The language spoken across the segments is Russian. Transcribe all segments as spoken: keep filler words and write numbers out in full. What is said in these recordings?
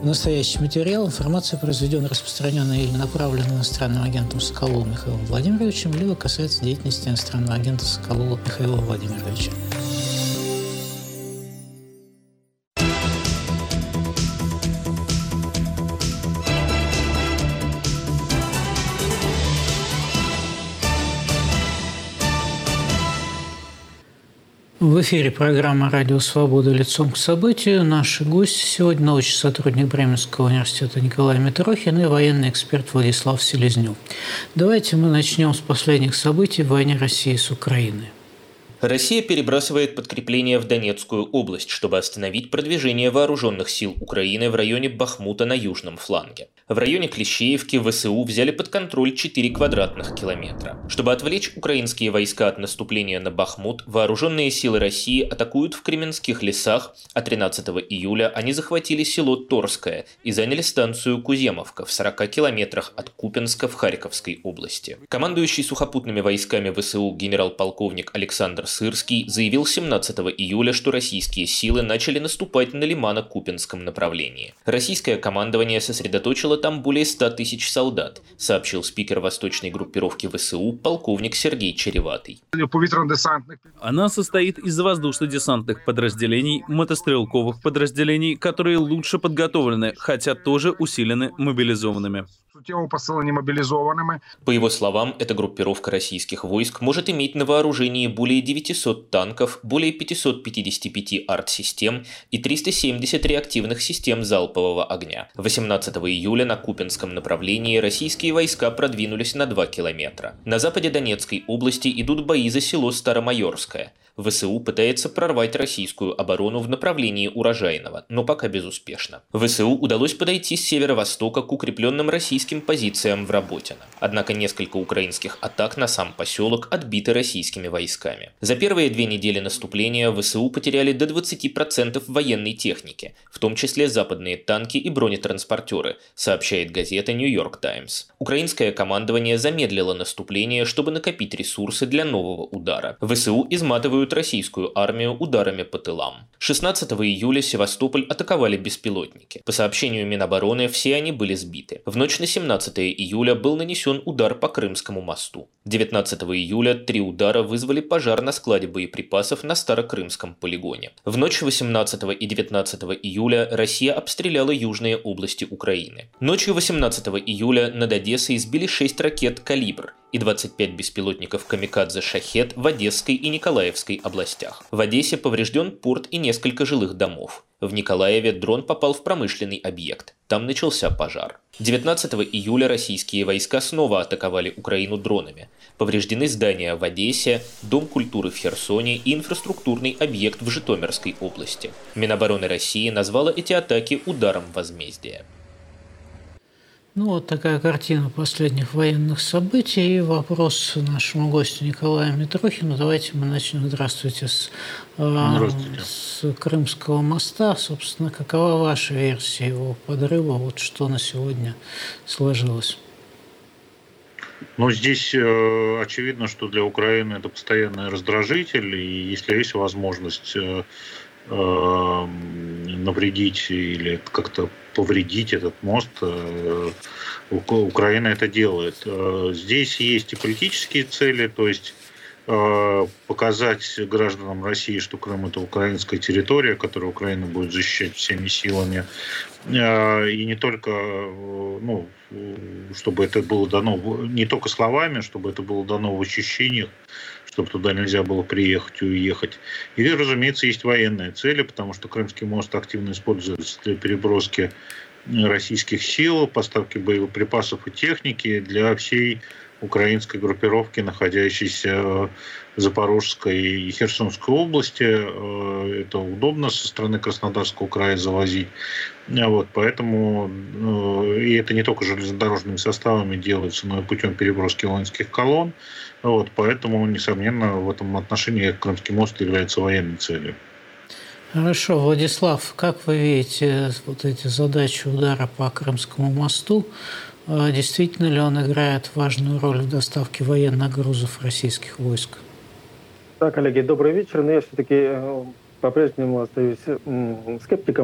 Настоящий материал, информация, произведенная, распространенная или направленная иностранным агентом Соколовым Михаилом Владимировичем, либо касается деятельности иностранного агента Соколова Михаила Владимировича. В эфире программа «Радио Свобода. Лицом к событию». Наши гости сегодня – научный сотрудник Бременского университета Николай Митрохин и военный эксперт Владислав Селезнев. Давайте мы начнем с последних событий в войне России с Украиной. Россия перебрасывает подкрепления в Донецкую область, чтобы остановить продвижение вооруженных сил Украины в районе Бахмута на южном фланге. В районе Клещеевки ВСУ взяли под контроль четыре квадратных километра. Чтобы отвлечь украинские войска от наступления на Бахмут, вооруженные силы России атакуют в Кременских лесах, а тринадцатого июля они захватили село Торское и заняли станцию Куземовка в сорока километрах от Купянска в Харьковской области. Командующий сухопутными войсками ВСУ генерал-полковник Александр Сырский заявил семнадцатого июля, что российские силы начали наступать на Лимано-Купянском направлении. Российское командование сосредоточило там более ста тысяч солдат, сообщил спикер восточной группировки ВСУ полковник Сергей Череватый. Она состоит из воздушно-десантных подразделений, мотострелковых подразделений, которые лучше подготовлены, хотя тоже усилены мобилизованными. По его словам, эта группировка российских войск может иметь на вооружении более девятисот танков, более пятисот пятидесяти пяти арт-систем и триста семьдесят реактивных систем залпового огня. восемнадцатого июля на Купянском направлении российские войска продвинулись на два километра. На западе Донецкой области идут бои за село Старомайорское. ВСУ пытается прорвать российскую оборону в направлении Урожайного, но пока безуспешно. ВСУ удалось подойти с северо-востока к укрепленным российским позициям в Работино. Однако несколько украинских атак на сам поселок отбиты российскими войсками. За первые две недели наступления ВСУ потеряли до двадцати процентов военной техники, в том числе западные танки и бронетранспортеры, сообщает газета «Нью-Йорк Таймс». Украинское командование замедлило наступление, чтобы накопить ресурсы для нового удара. ВСУ изматывают российскую армию ударами по тылам. шестнадцатого июля Севастополь атаковали беспилотники. По сообщению Минобороны, все они были сбиты. В ночь на семнадцатое июля был нанесен удар по Крымскому мосту. девятнадцатого июля три удара вызвали пожар на складе боеприпасов на Старокрымском полигоне. В ночь восемнадцатого и девятнадцатого июля Россия обстреляла южные области Украины. Ночью восемнадцатого июля над Одессой сбили шесть ракет «Калибр» и двадцать пять беспилотников «Камикадзе Шахед» в Одесской и Николаевской областях. В Одессе поврежден порт и несколько жилых домов. В Николаеве дрон попал в промышленный объект. Там начался пожар. девятнадцатого июля российские войска снова атаковали Украину дронами. Повреждены здания в Одессе, Дом культуры в Херсоне и инфраструктурный объект в Житомирской области. Минобороны России назвала эти атаки ударом возмездия. Ну, вот такая картина последних военных событий. И вопрос нашему гостю Николаю Митрохину. Давайте мы начнем. Здравствуйте. С, Здравствуйте. С Крымского моста. Собственно, какова ваша версия его подрыва? Вот что на сегодня сложилось? Ну, здесь э, очевидно, что для Украины это постоянный раздражитель. И если есть возможность э, э, навредить или как-то повредить этот мост, Украина это делает. Здесь есть и политические цели, то есть показать гражданам России, что Крым – это украинская территория, которую Украина будет защищать всеми силами. И не только, ну, чтобы это было дано, не только словами, чтобы это было дано в ощущениях, чтобы туда нельзя было приехать и уехать. И, разумеется, есть военные цели, потому что Крымский мост активно используется для переброски российских сил, поставки боеприпасов и техники для всей украинской группировки, находящейся в Запорожской и Херсонской области. Это удобно со стороны Краснодарского края завозить. Вот, поэтому и это не только железнодорожными составами делается, но и путем переброски воинских колонн. Вот, поэтому, несомненно, в этом отношении Крымский мост является военной целью. Хорошо, Владислав, как вы видите вот эти задачи удара по Крымскому мосту? Действительно ли он играет важную роль в доставке военных грузов российских войск? Да, коллеги, добрый вечер. Но я все-таки по-прежнему остаюсь скептиком. В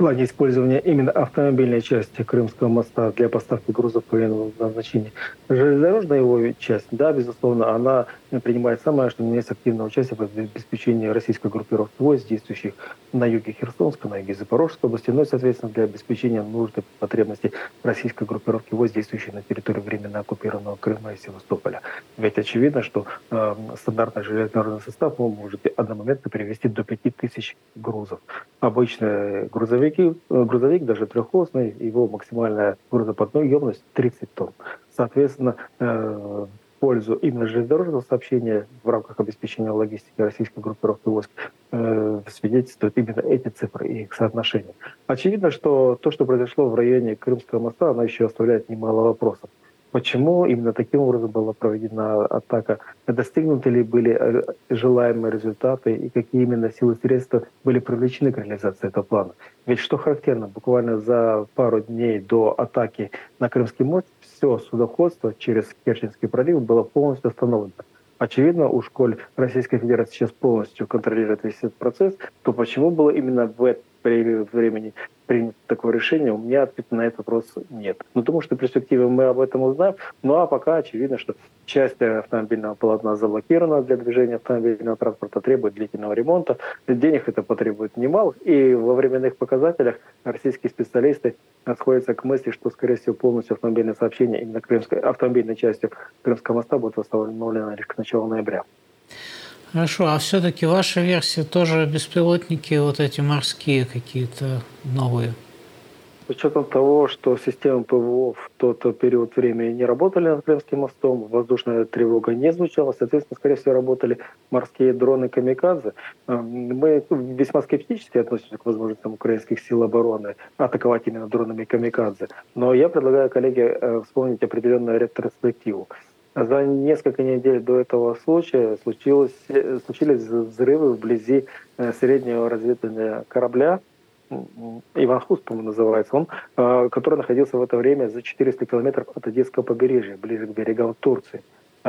плане использования именно автомобильной части Крымского моста для поставки грузов военного назначения. Железнодорожная его часть, да, безусловно, она принимает самое, что не есть активное участие в обеспечении российской группировки войск, действующих на юге Херсонской, на юге Запорожской области, но, соответственно, для обеспечения нужд и потребностей российской группировки войск, действующей на территории временно оккупированного Крыма и Севастополя. Ведь очевидно, что э, стандартный железнодорожный состав может одномоментно перевезти до пяти тысяч грузов. Обычные грузовики, грузовик, даже трехосный, его максимальная грузоподъемность тридцать тонн. Соответственно, э, в пользу именно железнодорожного сообщения в рамках обеспечения логистики российской группировки войск э, свидетельствуют именно эти цифры и их соотношения. Очевидно, что то, что произошло в районе Крымского моста, оно еще оставляет немало вопросов. Почему именно таким образом была проведена атака? Достигнуты ли были желаемые результаты и какие именно силы и средства были привлечены к реализации этого плана? Ведь что характерно, буквально за пару дней до атаки на Крымский мост все судоходство через Керченский пролив было полностью остановлено. Очевидно, уж коль Российская Федерация сейчас полностью контролирует весь этот процесс, то почему было именно в это времени принято такое решение, у меня ответа на этот вопрос нет. Но думаю, что в перспективе мы об этом узнаем. Ну а пока очевидно, что часть автомобильного полотна заблокирована для движения автомобильного транспорта, требует длительного ремонта. Денег это потребует немало. И во временных показателях российские специалисты сходятся к мысли, что, скорее всего, полностью автомобильное сообщение именно крымской, автомобильной частью Крымского моста будет восстановлено лишь к началу ноября. Хорошо, а все-таки ваша версия тоже беспилотники, вот эти морские какие-то новые? С учетом того, что системы ПВО в тот период времени не работали над Крымским мостом, воздушная тревога не звучала, соответственно, скорее всего, работали морские дроны «Камикадзе». Мы весьма скептически относимся к возможностям украинских сил обороны атаковать именно дронами «Камикадзе». Но я предлагаю коллеге вспомнить определенную ретроспективу. За несколько недель до этого случая случилось, случились взрывы вблизи среднего разведывательного корабля, Иван Хус, по-моему, называется он, который находился в это время за четыреста километров от Одесского побережья, ближе к берегам Турции.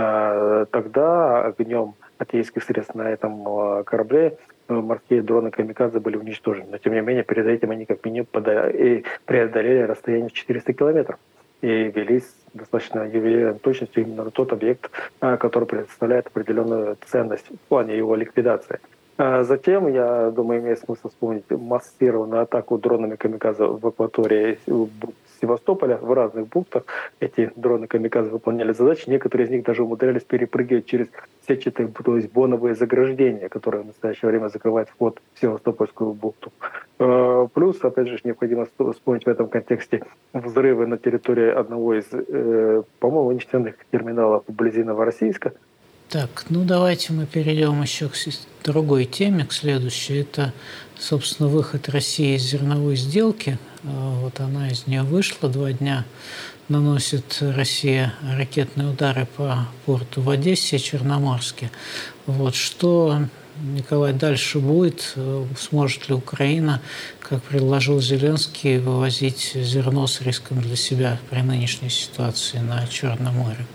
Тогда огнем артиллерийских средств на этом корабле морские дроны «Камикадзе» были уничтожены. Но, тем не менее, перед этим они как минимум преодолели расстояние в четыреста километров и велись достаточно ювелирной точностью именно на тот объект, который представляет определенную ценность в плане его ликвидации. Затем, я думаю, имеет смысл вспомнить массированную атаку дронами «Камикадзе» в акватории Севастополя, в разных бухтах. Эти дроны «Камикадзе» выполняли задачи, некоторые из них даже умудрялись перепрыгивать через сетчатые, то есть боновые заграждения, которые в настоящее время закрывают вход в Севастопольскую бухту. Плюс, опять же, необходимо вспомнить в этом контексте взрывы на территории одного из, по-моему, нефтяных терминалов вблизи Новороссийска. Так, ну давайте мы перейдем еще к другой теме, к следующей. Это, собственно, выход России из зерновой сделки. Вот она из нее вышла. Два дня наносит Россия ракетные удары по порту в Одессе и Черноморске. Вот что, Николай, дальше будет? Сможет ли Украина, как предложил Зеленский, вывозить зерно с риском для себя при нынешней ситуации на Черном море?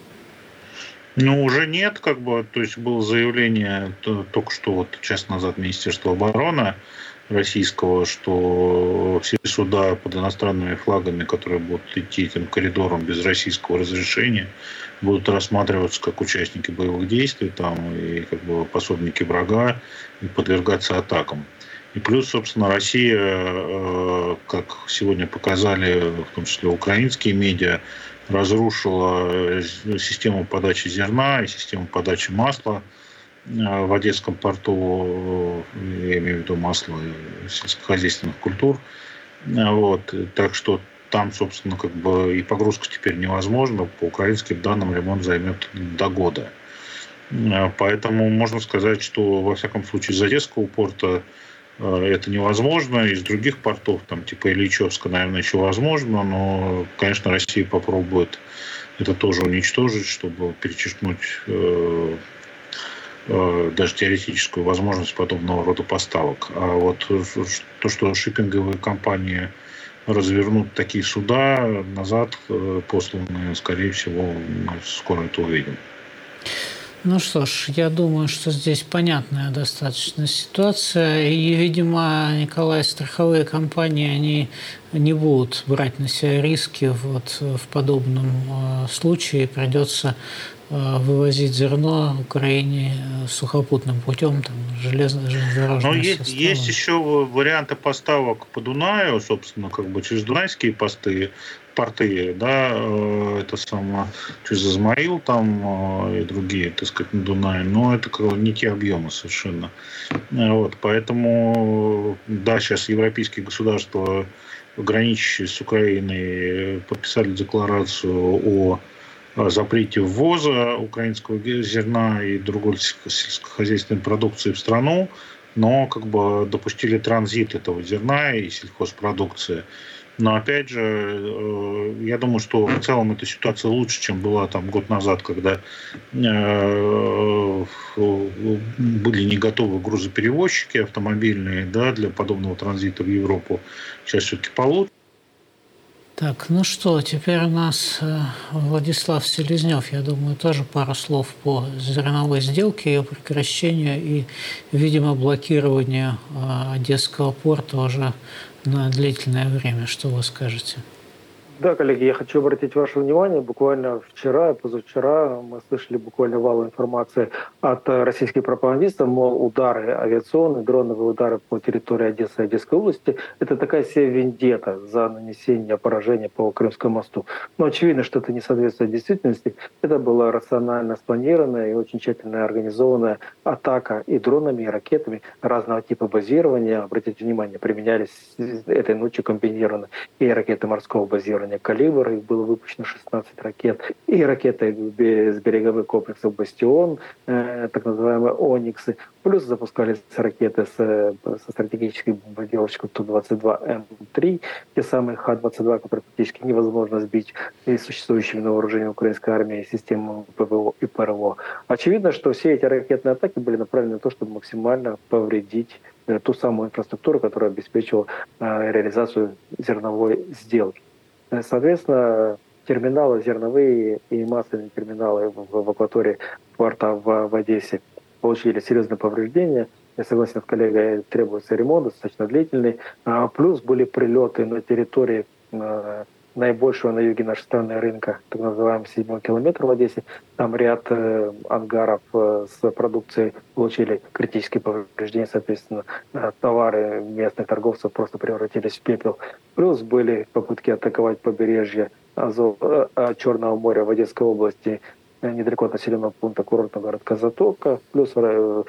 Ну, уже нет, как бы, то есть было заявление то, только что вот час назад Министерства обороны российского, что все суда под иностранными флагами, которые будут идти этим коридором без российского разрешения, будут рассматриваться как участники боевых действий там, и как бы пособники врага и подвергаться атакам. И плюс, собственно, Россия, как сегодня показали, в том числе украинские медиа, разрушила систему подачи зерна и систему подачи масла в Одесском порту, я имею в виду масло сельскохозяйственных культур. Вот. Так что там, собственно, как бы и погрузка теперь невозможна. По украинским данным ремонт займет до года. Поэтому можно сказать, что, во всяком случае, из Одесского порта это невозможно. Из других портов, там, типа Ильичевска, наверное, еще возможно. Но, конечно, Россия попробует это тоже уничтожить, чтобы перечеркнуть э, э, даже теоретическую возможность подобного рода поставок. А вот то, что шиппинговые компании развернут такие суда назад, э, посланные, скорее всего, мы скоро это увидим. Ну что ж, я думаю, что здесь понятная достаточно ситуация. И, видимо, Николай, страховые компании, они не будут брать на себя риски. Вот в подобном случае придется вывозить зерно Украине сухопутным путем, там, железнодорожным составом. Есть, есть еще варианты поставок по Дунаю, собственно, как бы через дунайские посты, порты, да, это само через Измаил там и другие, так сказать, на Дунае, но это как бы не те объемы совершенно. Вот, поэтому, да, сейчас европейские государства, граничащие с Украиной, подписали декларацию о запрете ввоза украинского зерна и другой сельскохозяйственной продукции в страну, но как бы допустили транзит этого зерна и сельхозпродукции. Но опять же, я думаю, что в целом эта ситуация лучше, чем была там год назад, когда были не готовы грузоперевозчики автомобильные, да, для подобного транзита в Европу. Сейчас все-таки получше. Так, ну что, теперь у нас Владислав Селезнев, я думаю, тоже пару слов по зерновой сделке, ее прекращению и, видимо, блокированию Одесского порта уже на длительное время. Что вы скажете? Да, коллеги, я хочу обратить ваше внимание. Буквально вчера и позавчера мы слышали буквально вал информации от российских пропагандистов, мол, удары авиационные, дроновые удары по территории Одессы и Одесской области – это такая себе вендетта за нанесение поражения по Крымскому мосту. Но очевидно, что это не соответствует действительности. Это была рационально спланированная и очень тщательно организованная атака и дронами, и ракетами разного типа базирования. Обратите внимание, применялись этой ночью комбинированно и ракеты морского базирования «Калибр», их было выпущено шестнадцать ракет, и ракеты с береговых комплексов «Бастион», э, так называемые «Ониксы», плюс запускались ракеты с, со стратегической бомбардировщиком Ту двадцать два М три, те самые Х двадцать два, которые практически невозможно сбить и существующими на вооружении украинской армии системами ПВО и ПРО. Очевидно, что все эти ракетные атаки были направлены на то, чтобы максимально повредить э, ту самую инфраструктуру, которая обеспечивала э, реализацию зерновой сделки. Соответственно, терминалы зерновые и масляные терминалы в, в акватории порта в, в Одессе получили серьезные повреждения. Я согласен с коллегой, требуется ремонт достаточно длительный. А, плюс были прилеты на территории а, наибольшего на юге нашей страны рынка, так называемый седьмой километр в Одессе. Там ряд э, ангаров э, с продукцией получили критические повреждения, соответственно, э, товары местных торговцев просто превратились в пепел. Плюс были попытки атаковать побережье Азов, э, Черного моря в Одесской области, э, недалеко от населенного пункта курортного городка Затока. Плюс э,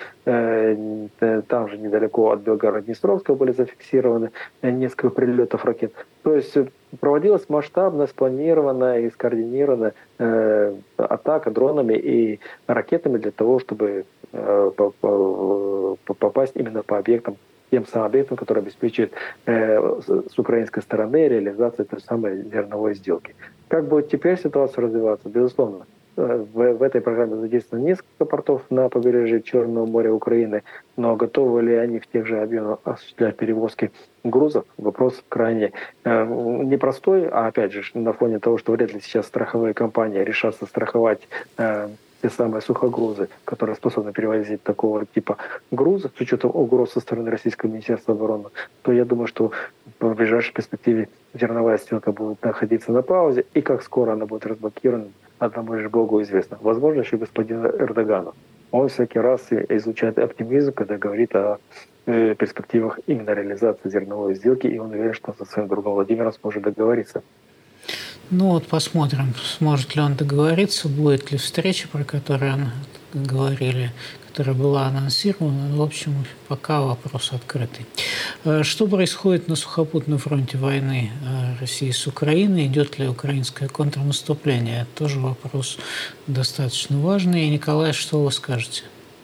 э, там же недалеко от Белгород-Днестровска были зафиксированы э, несколько прилетов ракет. То есть проводилась масштабная, спланированная и скоординированная э, атака дронами и ракетами для того, чтобы э, попасть именно по объектам, тем самым объектам, которые обеспечивают э, с украинской стороны реализацию той самой зерновой сделки. Как будет теперь ситуация развиваться? Безусловно, в, в этой программе задействовано несколько портов на побережье Черного моря Украины, но готовы ли они в тех же объемах осуществлять перевозки грузов? Вопрос крайне э, непростой, а опять же на фоне того, что вряд ли сейчас страховые компании решатся страховать э, те самые сухогрузы, которые способны перевозить такого типа груза, с учетом угроз со стороны Российского Министерства обороны, то я думаю, что в ближайшей перспективе зерновая сделка будет находиться на паузе, и как скоро она будет разблокирована, одному лишь Богу известно. Возможно, еще господину Эрдогану. Он всякий раз излучает оптимизм, когда говорит о э, перспективах именно реализации зерновой сделки, и он уверен, что со своим другом Владимиром сможет договориться. Ну вот посмотрим, сможет ли он договориться, будет ли встреча, про которую говорили, которая была анонсирована. В общем, пока вопрос открытый. Что происходит на сухопутном фронте войны России с Украиной? Идет ли украинское контрнаступление? Это тоже вопрос достаточно важный. И, Николай, что вы скажете?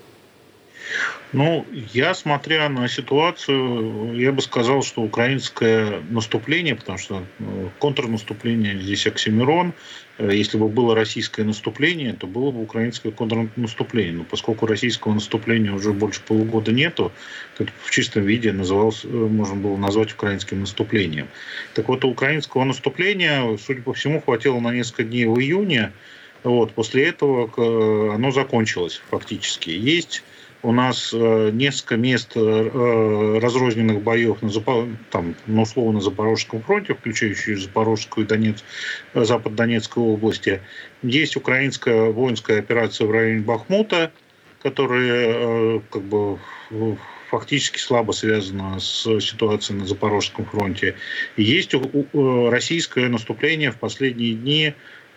Ну, я, смотря на ситуацию, я бы сказал, что украинское наступление, потому что контрнаступление здесь оксимирон, если бы было российское наступление, то было бы украинское контрнаступление. Но поскольку российского наступления уже больше полугода нету, то это в чистом виде называлось, можно было назвать украинским наступлением. Так вот, у украинского наступления, судя по всему, хватило на несколько дней в июне, Вот, после этого оно закончилось фактически. Есть у нас несколько мест разрозненных боев на, там, на условно Запорожском фронте, включающие Запорожскую и Донец... Запад-Донецкой области. Есть украинская воинская операция в районе Бахмута, которая как бы фактически слабо связана с ситуацией на Запорожском фронте. И есть российское наступление в последние дни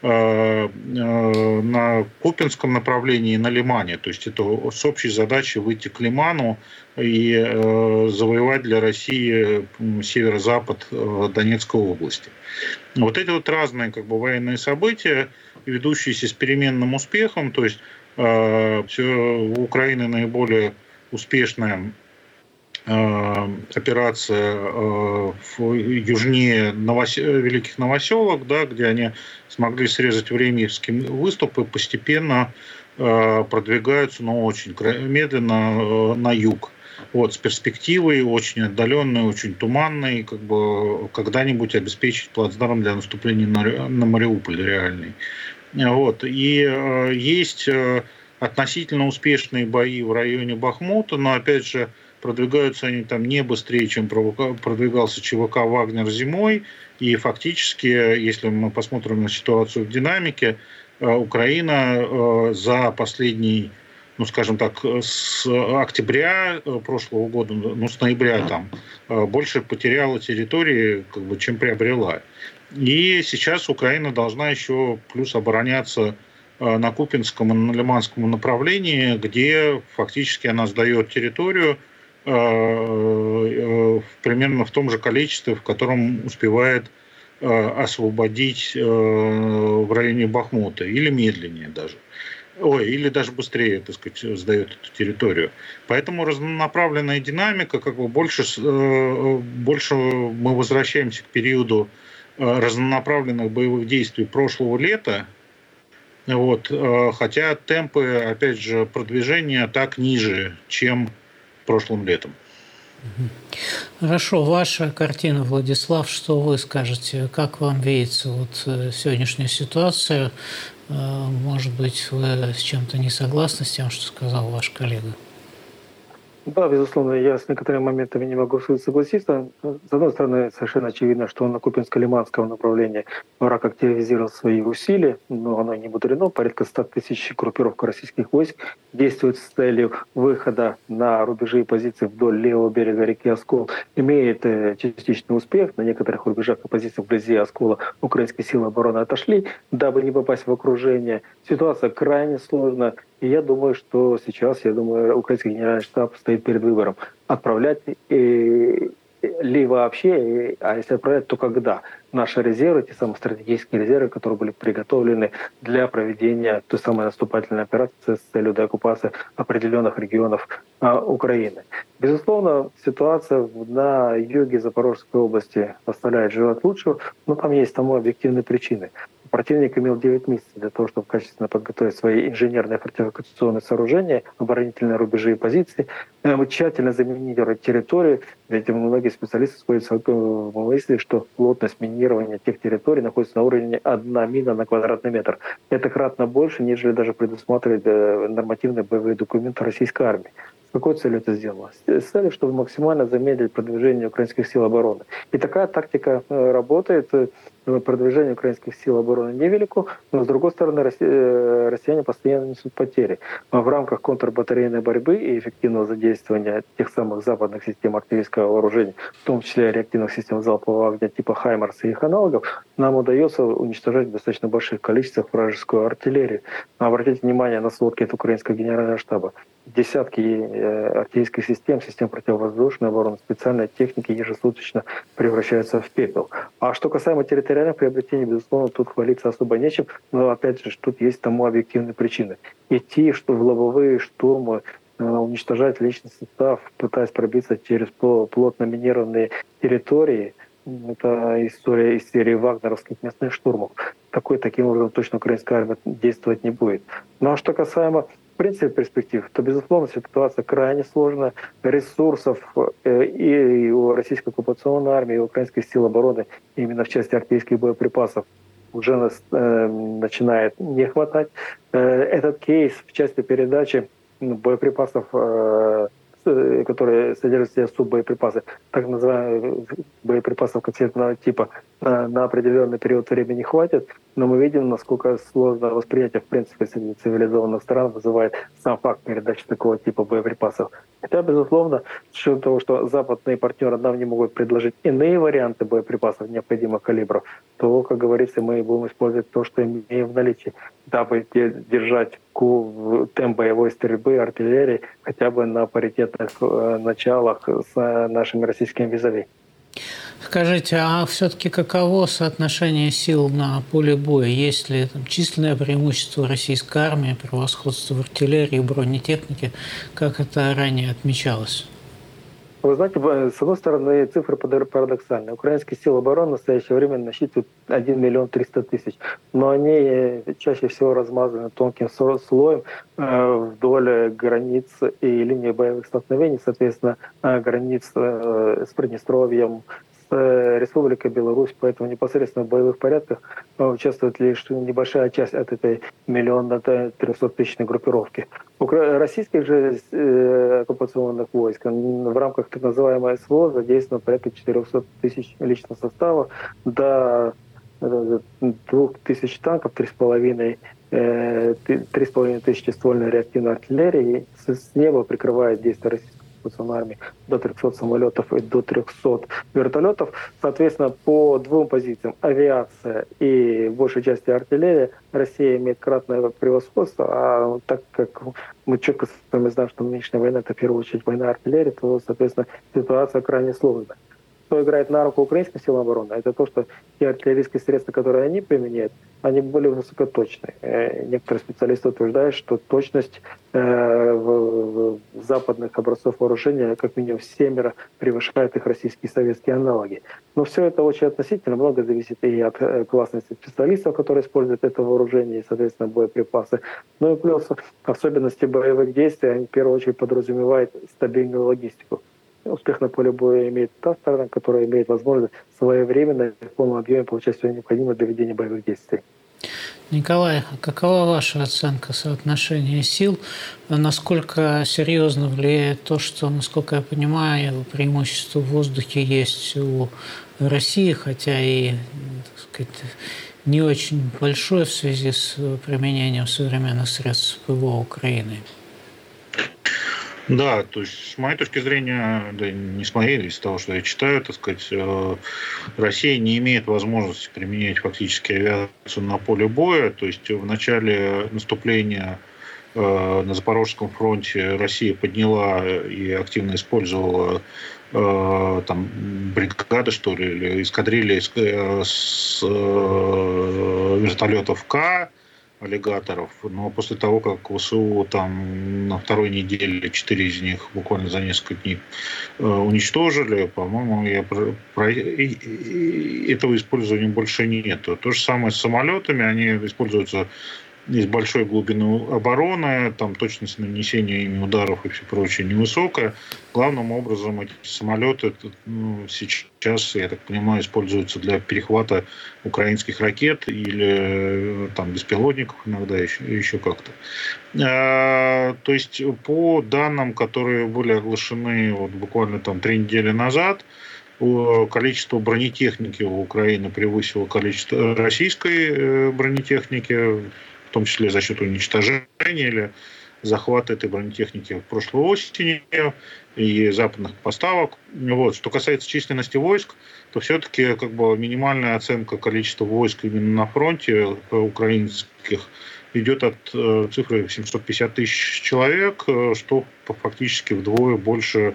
на Купинском направлении, на Лимане. То есть это с общей задачей выйти к Лиману и завоевать для России северо-запад Донецкой области. Вот эти вот разные как бы военные события, ведущиеся с переменным успехом, то есть у Украины наиболее успешная операция в южнее новос... Великих Новоселок, да, где они смогли срезать временевский выступ и постепенно продвигаются, но очень медленно на юг. Вот, с перспективой очень отдаленной, очень туманной, как бы когда-нибудь обеспечить плацдарм для наступления на, на Мариуполь реальный. Вот. И э, есть относительно успешные бои в районе Бахмута, но опять же продвигаются они там не быстрее, чем продвигался ЧВК «Вагнер» зимой. И фактически, если мы посмотрим на ситуацию в динамике, Украина за последний, ну скажем так, с октября прошлого года, ну с ноября там, больше потеряла территории, как бы, чем приобрела. И сейчас Украина должна еще плюс обороняться на Купинском и на Лиманском направлении, где фактически она сдает территорию примерно в том же количестве, в котором успевает освободить в районе Бахмута, или медленнее даже. Ой, или даже быстрее, так сказать, сдает эту территорию. Поэтому разнонаправленная динамика, как бы больше, больше мы возвращаемся к периоду разнонаправленных боевых действий прошлого лета. Вот, хотя темпы, опять же, продвижения так ниже, чем прошлым летом. Хорошо, ваша картина, Владислав, что вы скажете? Как вам видится вот сегодняшняя ситуация? Может быть, вы с чем-то не согласны с тем, что сказал ваш коллега? Да, безусловно, я с некоторыми моментами не могу согласиться. С одной стороны, совершенно очевидно, что на Купинско-Лиманском направлении враг активизировал свои усилия, но оно не мудрено. Порядка ста тысяч группировок российских войск действует с целью выхода на рубежи и позиции вдоль левого берега реки Оскол. Имеет частичный успех. На некоторых рубежах и позициях вблизи Оскола украинские силы обороны отошли, дабы не попасть в окружение. Ситуация крайне сложная. И я думаю, что сейчас, я думаю, украинский генеральный штаб стоит перед выбором: отправлять и, ли вообще, а если отправлять, то когда? Наши резервы, те самые стратегические резервы, которые были приготовлены для проведения той самой наступательной операции с целью деоккупации определенных регионов а, Украины. Безусловно, ситуация на юге Запорожской области оставляет желать лучшего, но там есть тому объективные причины. Противник имел девять месяцев для того, чтобы качественно подготовить свои инженерные фортификационные сооружения, оборонительные рубежи и позиции. Мы тщательно заменили территорию, ведь многие специалисты сходятся в мысли, что плотность минирования тех территорий находится на уровне одна мина на квадратный метр. Это кратно больше, нежели даже предусматривает нормативные боевые документы российской армии. С какой целью это сделано? С целью, чтобы максимально замедлить продвижение украинских сил обороны. И такая тактика работает. Продвижение украинских сил обороны невелико, но, с другой стороны, россияне постоянно несут потери. В рамках контрбатарейной борьбы и эффективного задействования тех самых западных систем артиллерийского вооружения, в том числе реактивных систем залпового огня типа «Хаймарс» и их аналогов, нам удается уничтожать в достаточно больших количествах вражескую артиллерию. Обратите внимание на сводки от украинского генерального штаба. Десятки артиллерийских систем, систем противовоздушной обороны, специальной техники ежесуточно превращаются в пепел. А что касаемо территориальных приобретений, безусловно, тут хвалиться особо нечем, но опять же, тут есть тому объективные причины. Идти что в лобовые штурмы, уничтожать личный состав, пытаясь пробиться через плотно минированные территории, это история из серии вагнеровских местных штурмов. Такой, таким образом точно украинская армия действовать не будет. Ну а что касаемо в принципе перспектив, то, безусловно, ситуация крайне сложная. Ресурсов и у российской оккупационной армии, и у украинских сил обороны именно в части артиллерийских боеприпасов уже э, начинает не хватать. Э, этот кейс в части передачи боеприпасов, э, которые содержат в себе суббоеприпасы, так называемых боеприпасов кассетного типа, на определенный период времени хватит, но мы видим, насколько сложное восприятие, в принципе, среди цивилизованных стран вызывает сам факт передачи такого типа боеприпасов. Хотя, безусловно, с учетом того, что западные партнеры нам не могут предложить иные варианты боеприпасов необходимых калибров, то, как говорится, мы будем использовать то, что имеем в наличии, дабы держать темп боевой стрельбы, артиллерии хотя бы на паритетных началах с нашими российскими визави. Скажите, а все-таки каково соотношение сил на поле боя? Есть ли там численное преимущество российской армии, превосходство в артиллерии и бронетехнике, как это ранее отмечалось? Вы знаете, с одной стороны, цифры парадоксальные. Украинские силы обороны в настоящее время насчитывают один миллион триста тысяч, но они чаще всего размазаны тонким слоем вдоль границ и линии боевых столкновений, соответственно, границ с Приднестровьем, Республика Беларусь, поэтому непосредственно в боевых порядках участвует лишь небольшая часть от этой миллиона трехсоттысячной группировки. У российских же оккупационных войск в рамках так называемой СВО задействовано порядка четырехсот тысяч личного состава, до двух тысяч танков, три с половиной три с половиной тысячи ствольной реактивной артиллерии. С неба прикрывает действия российской армии до трехсот самолетов и до трехсот вертолетов. Соответственно, по двум позициям, авиация и большей части артиллерия, Россия имеет кратное превосходство, а так как мы четко с вами знаем, что нынешняя война — это в первую очередь война артиллерии, то, соответственно, ситуация крайне сложная. Что играет на руку украинским силам обороны, это то, что те артиллерийские средства, которые они применяют, они более высокоточные. Некоторые специалисты утверждают, что точность в западных образцов вооружения как минимум в семеро превышает их российские и советские аналоги. Но все это очень относительно, много зависит и от классности специалистов, которые используют это вооружение и, соответственно, боеприпасы. Ну и плюс особенности боевых действий, они в первую очередь подразумевают стабильную логистику. Успех на поле боя имеет та сторона, которая имеет возможность своевременно и в полном объеме получать все необходимое для ведения боевых действий. Николай, какова ваша оценка соотношения сил? Насколько серьезно влияет то, что, насколько я понимаю, преимущество в воздухе есть у России, хотя и, так сказать, не очень большое в связи с применением современных средств ПВО Украины? Да, то есть с моей точки зрения, да не с моей, из того, что я читаю, так сказать, Россия не имеет возможности применять фактически авиацию на поле боя. То есть в начале наступления на Запорожском фронте Россия подняла и активно использовала там бригады, что ли, или эскадрильи с вертолетов К, аллигаторов, но после того, как ВСУ там на второй неделе четыре из них буквально за несколько дней э, уничтожили, по-моему, я про, про, и, и этого использования больше нет. То же самое с самолетами, они используются из большой глубины обороны, там точность нанесения ими ударов и все прочее невысокая. Главным образом эти самолеты ну, сейчас, я так понимаю, используются для перехвата украинских ракет или там беспилотников иногда еще, еще как-то. А, то есть по данным, которые были оглашены вот, буквально там три недели назад, количество бронетехники у Украины превысило количество российской бронетехники, в том числе за счет уничтожения или захвата этой бронетехники в прошлой осени и западных поставок. Вот. Что касается численности войск, то все-таки как бы минимальная оценка количества войск именно на фронте украинских идет от э, цифры семьсот пятьдесят тысяч человек, что фактически вдвое больше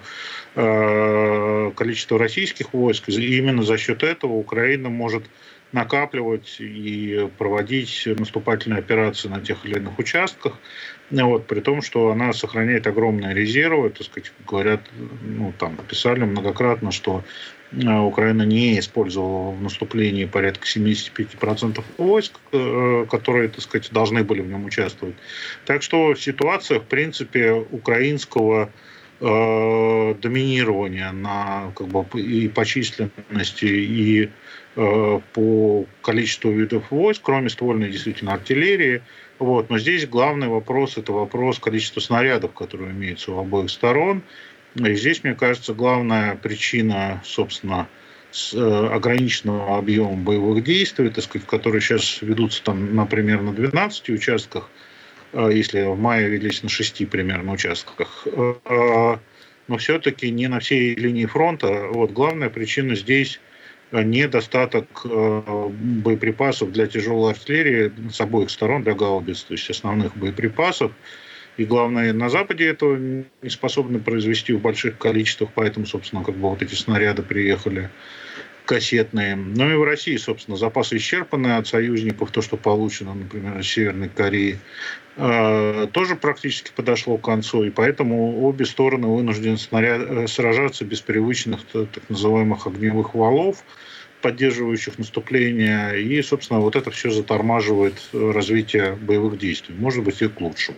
э, количества российских войск. И именно за счет этого Украина может накапливать и проводить наступательные операции на тех или иных участках, вот, при том, что она сохраняет огромные резервы, так сказать, говорят, ну, там, писали многократно, что Украина не использовала в наступлении порядка семьдесят пять процентов войск, которые, так сказать, должны были в нем участвовать. Так что ситуация, в принципе, украинского э, доминирования на, как бы, и по численности, и по количеству видов войск, кроме ствольной действительно артиллерии. Вот. Но здесь главный вопрос – это вопрос количества снарядов, которые имеются у обоих сторон. И здесь, мне кажется, главная причина, собственно, с ограниченного объема боевых действий, так сказать, которые сейчас ведутся там, например, на двенадцати участках, если в мае велись на шести примерно участках, но все-таки не на всей линии фронта. Вот главная причина здесь недостаток боеприпасов для тяжелой артиллерии с обоих сторон, для гаубиц, то есть основных боеприпасов. И главное, на Западе этого не способны произвести в больших количествах, поэтому, собственно, как бы вот эти снаряды приехали кассетные. Ну и в России, собственно, запасы исчерпаны от союзников, то, что получено, например, из Северной Кореи, тоже практически подошло к концу, и поэтому обе стороны вынуждены снаряд... сражаться без привычных так называемых огневых валов, поддерживающих наступление, и, собственно, вот это все затормаживает развитие боевых действий, может быть, и к лучшему.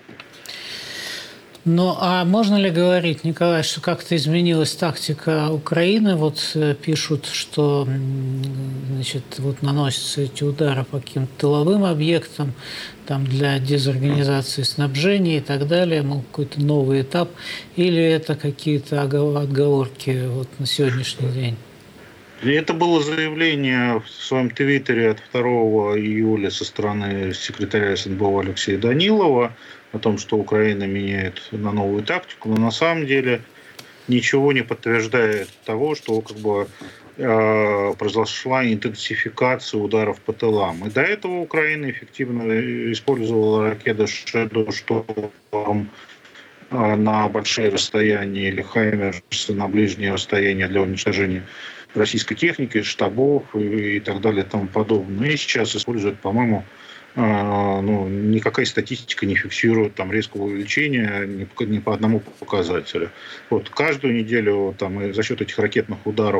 Ну, а можно ли говорить, Николай, что как-то изменилась тактика Украины? Вот пишут, что, значит, вот наносятся эти удары по каким-то тыловым объектам, там для дезорганизации снабжения и так далее, мол, какой-то новый этап, или это какие-то отговорки вот на сегодняшний день? Это было заявление в своем твиттере от второго июля со стороны секретаря СНБО Алексея Данилова о том, что Украина меняет на новую тактику, но на самом деле ничего не подтверждает того, что как бы э, произошла интенсификация ударов по тылам. И до этого Украина эффективно использовала ракеты Shadow Storm на большие расстояния или Хаймерсы на ближние расстояния для уничтожения российской техники, штабов и, и так далее и тому подобное. И сейчас используют, по-моему, э, ну, никакая статистика не фиксирует там резкого увеличения ни по, ни по одному показателю. Вот, каждую неделю там, и за счет этих ракетных ударов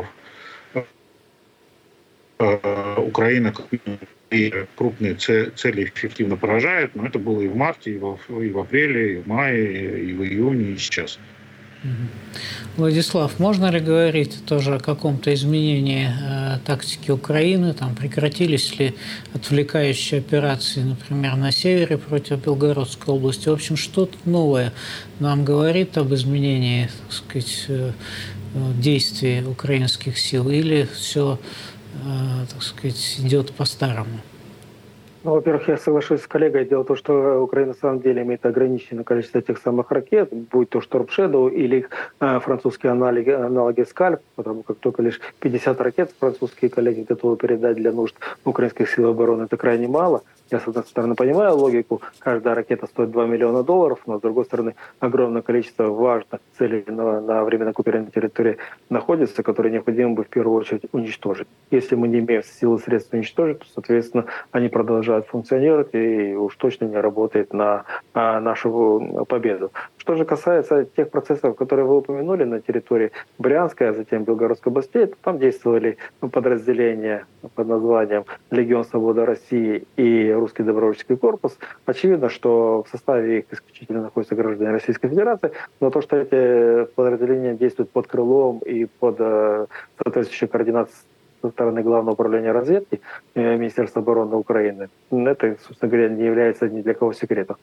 э, Украина и крупные цели эффективно поражает, но это было и в марте, и в, и в апреле, и в мае, и в июне, и сейчас. Владислав, можно ли говорить тоже о каком-то изменении э, тактики Украины? Там прекратились ли отвлекающие операции, например, на севере против Белгородской области? В общем, что-то новое нам говорит об изменении, так сказать, э, действий украинских сил, или все, э, так сказать, идет по-старому? Ну, во-первых, я соглашусь с коллегой. Дело в том, что Украина на самом деле имеет ограниченное количество тех самых ракет, будь то Storm Shadow или э, французские аналоги, аналоги Скальп, потому как только лишь пятьдесят ракет французские коллеги готовы передать для нужд украинских сил обороны. Это крайне мало. Я, с одной стороны, понимаю логику. Каждая ракета стоит два миллиона долларов, но, с другой стороны, огромное количество важных целей на, на временно оккупированной территории находится, которые необходимо бы в первую очередь уничтожить. Если мы не имеем сил и средств уничтожить, то, соответственно, они продолжают функционировать и уж точно не работает на а, нашу победу. Что же касается тех процессов, которые вы упомянули на территории Брянской, а затем Белгородской областей, то там действовали подразделения под названием «Легион Свободы России» и «Русский добровольческий корпус». Очевидно, что в составе их исключительно находятся граждане Российской Федерации, но то, что эти подразделения действуют под крылом и под э, соответствующей координацией со стороны Главного управления разведки Министерства обороны Украины, это, собственно говоря, не является ни для кого секретом.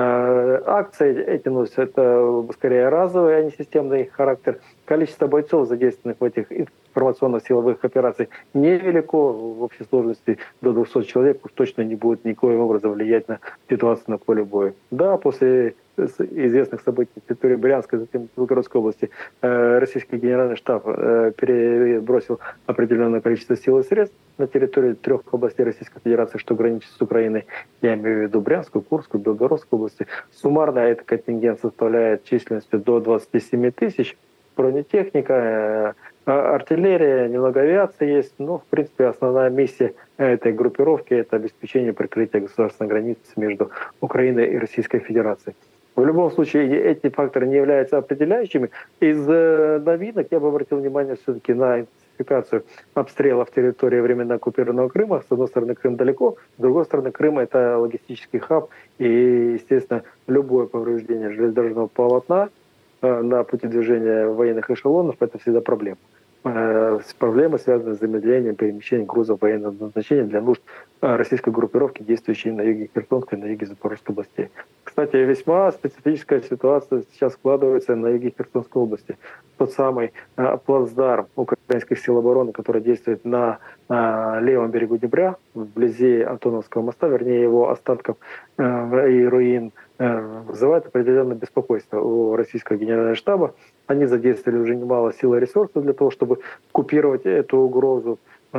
Акции эти носят это скорее разовый, а не системный характер. Количество бойцов, задействованных в этих информационно-силовых операциях, невелико, в общей сложности до двухсот человек, уж точно не будет никоим образом влиять на ситуацию на поле боя. Да, после известных событий на территории Брянской, затем Белгородской области, российский генеральный штаб перебросил определенное количество сил и средств на территории трех областей Российской Федерации, что граничит с Украиной. Я имею в виду Брянскую, Курскую, Белгородскую области. Суммарно этот контингент составляет численностью до двадцати семи тысяч. Бронетехника, артиллерия, немного авиации есть. Но, в принципе, основная миссия этой группировки – это обеспечение прикрытия государственной границы между Украиной и Российской Федерацией. В любом случае, эти факторы не являются определяющими. Из новинок я бы обратил внимание все-таки на интенсификацию обстрелов территории временно оккупированного Крыма. С одной стороны, Крым далеко, с другой стороны, Крым – это логистический хаб. И, естественно, любое повреждение железнодорожного полотна на пути движения военных эшелонов – это всегда проблема. проблемы, связанные с замедлением перемещения грузов военного назначения для нужд российской группировки, действующей на юге Херсонской и на юге Запорожской областей. Кстати, весьма специфическая ситуация сейчас складывается на юге Херсонской области. Тот самый плацдарм украинских сил обороны, который действует на левом берегу Днепра, вблизи Антоновского моста, вернее его остатков и руин, вызывает определенное беспокойство у российского генерального штаба. Они задействовали уже немало сил и ресурсов для того, чтобы купировать эту угрозу.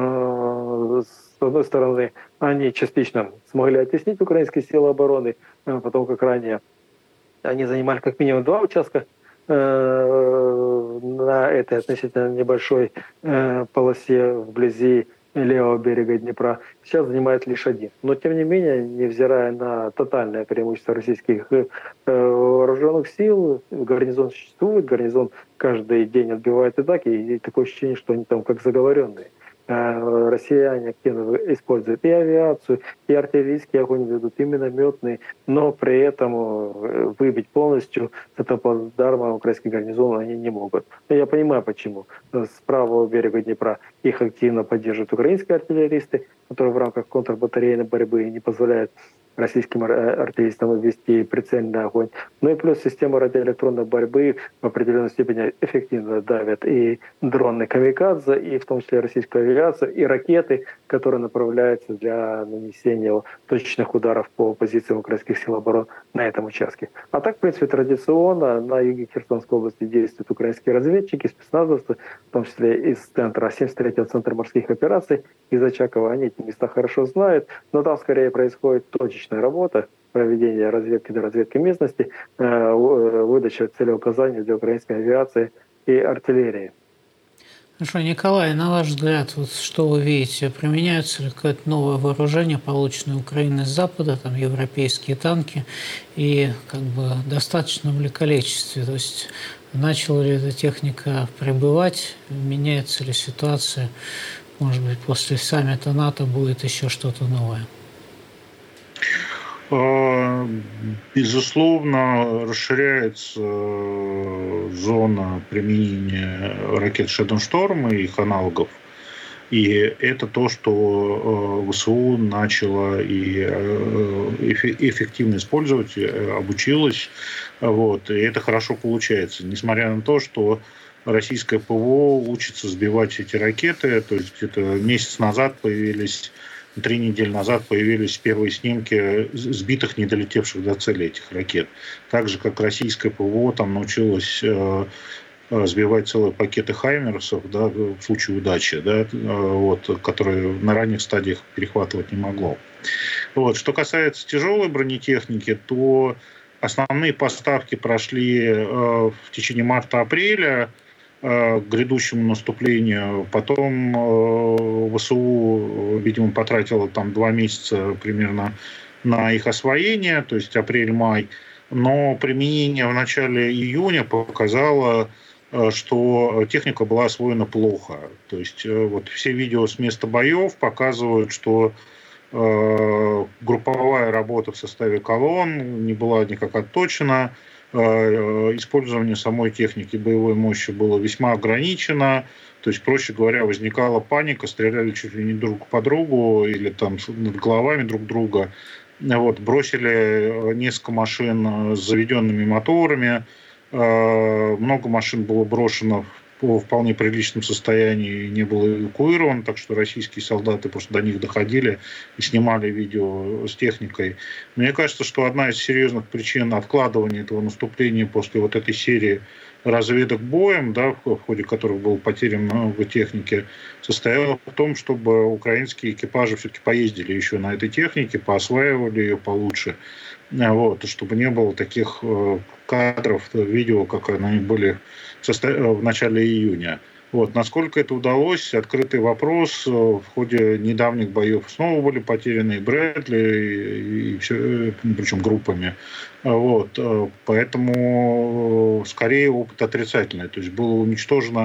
С одной стороны, они частично смогли оттеснить украинские силы обороны, потому как ранее они занимали как минимум два участка на этой относительно небольшой полосе вблизи левого берега Днепра, сейчас занимает лишь один. Но, тем не менее, невзирая на тотальное преимущество российских э, вооруженных сил, гарнизон существует, гарнизон каждый день отбивает атаки, и такое ощущение, что они там как заговоренные. Э, россияне активно используют и авиацию, и артиллерийский огонь ведут, и минометный, но при этом выбить полностью с этого плацдарма украинский гарнизон они не могут. Но я понимаю, почему. С правого берега Днепра их активно поддерживают украинские артиллеристы, которые в рамках контрбатарейной борьбы не позволяют российским артиллеристам вести прицельный огонь. Ну и плюс система радиоэлектронной борьбы в определенной степени эффективно давят и дроны камикадзе, и в том числе российскую авиацию, и ракеты, которые направляются для нанесения точечных ударов по позициям украинских сил обороны на этом участке. А так, в принципе, традиционно на юге Херсонской области действуют украинские разведчики, спецназовцы, в том числе из центра, семьдесят третьего центра морских операций, из Очакова. Они эти места хорошо знают, но там скорее происходит точечная работа, проведение разведки до разведки местности, выдача целеуказаний для украинской авиации и артиллерии. Хорошо, Николай, на ваш взгляд, вот что вы видите, применяются ли какое-то новое вооружение, полученное Украиной с Запада, там европейские танки, и как бы достаточном ли количестве? То есть начала ли эта техника прибывать, меняется ли ситуация? Может быть, после саммита НАТО будет еще что-то новое? Безусловно, расширяется зона применения ракет Shadow Storm и их аналогов. И это то, что ВСУ начало и эффективно использовать, обучилось. Вот, и это хорошо получается. Несмотря на то, что российское ПВО учится сбивать эти ракеты. То есть где-то месяц назад появились, три недели назад появились первые снимки сбитых, не долетевших до цели этих ракет. Так же, как российское ПВО там научилось э, сбивать целые пакеты хаймерсов, да, в случае удачи, да, вот, которые на ранних стадиях перехватывать не могло. Вот. Что касается тяжелой бронетехники, то основные поставки прошли э, в течение марта-апреля к грядущему наступлению. Потом э, ВСУ, видимо, потратило там два месяца примерно на их освоение, то есть апрель-май. Но применение в начале июня показало, э, что техника была освоена плохо. То есть э, вот все видео с места боев показывают, что э, групповая работа в составе колонн не была никак отточена. Использование самой техники боевой мощи было весьма ограничено. То есть, проще говоря, возникала паника, стреляли чуть ли не друг по другу или там над головами друг друга. Вот, бросили несколько машин с заведенными моторами. Много машин было брошено в вполне приличном состоянии, не было эвакуировано, так что российские солдаты просто до них доходили и снимали видео с техникой. Мне кажется, что одна из серьезных причин откладывания этого наступления после вот этой серии разведок боем, да, в ходе которых было потеряно много техники, состояла в том, чтобы украинские экипажи все-таки поездили еще на этой технике, поосваивали ее получше, вот, чтобы не было таких кадров, видео, как они были в начале июня. Вот. Насколько это удалось, открытый вопрос. В ходе недавних боев снова были потеряны и Брэдли, и все, причем группами. Вот. Поэтому скорее опыт отрицательный. То есть было уничтожено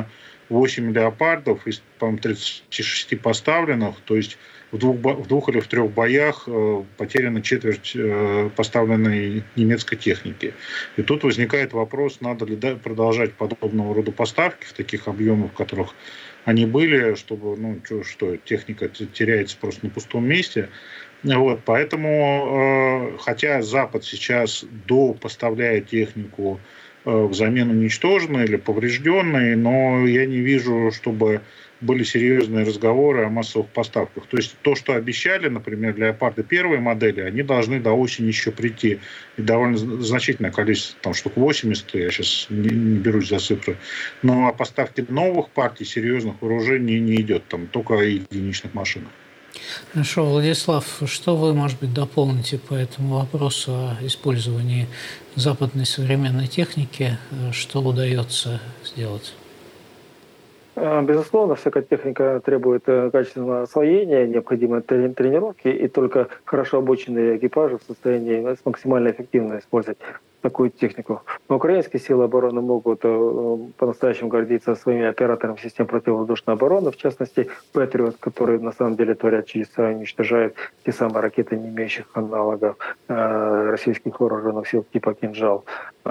восемь леопардов из, по-моему, тридцати шести поставленных, то есть в двух, в двух или в трех боях потеряна четверть поставленной немецкой техники. И тут возникает вопрос, надо ли продолжать подобного рода поставки в таких объемах, в которых они были, чтобы, ну, что, что техника теряется просто на пустом месте. Вот, поэтому, хотя Запад сейчас допоставляет технику взамен уничтоженной или поврежденной, но я не вижу, чтобы были серьезные разговоры о массовых поставках. То есть то, что обещали, например, леопарды первой модели, они должны до осени еще прийти. И довольно значительное количество, там штук восемьдесят, я сейчас не, не берусь за цифры. Но о поставке новых партий серьезных вооружений не идет, там только о единичных машинах. Хорошо, Владислав, что вы, может быть, дополните по этому вопросу о использовании западной современной техники, что удается сделать? Безусловно, всякая техника требует качественного освоения, необходимой тренировки, и только хорошо обученные экипажи в состоянии максимально эффективно использовать такую технику. Но украинские силы обороны могут по-настоящему гордиться своими операторами систем противовоздушной обороны, в частности, Патриот, которые на самом деле творят чудеса, уничтожают те самые ракеты, не имеющих аналогов российских вооруженных сил типа «Кинжал».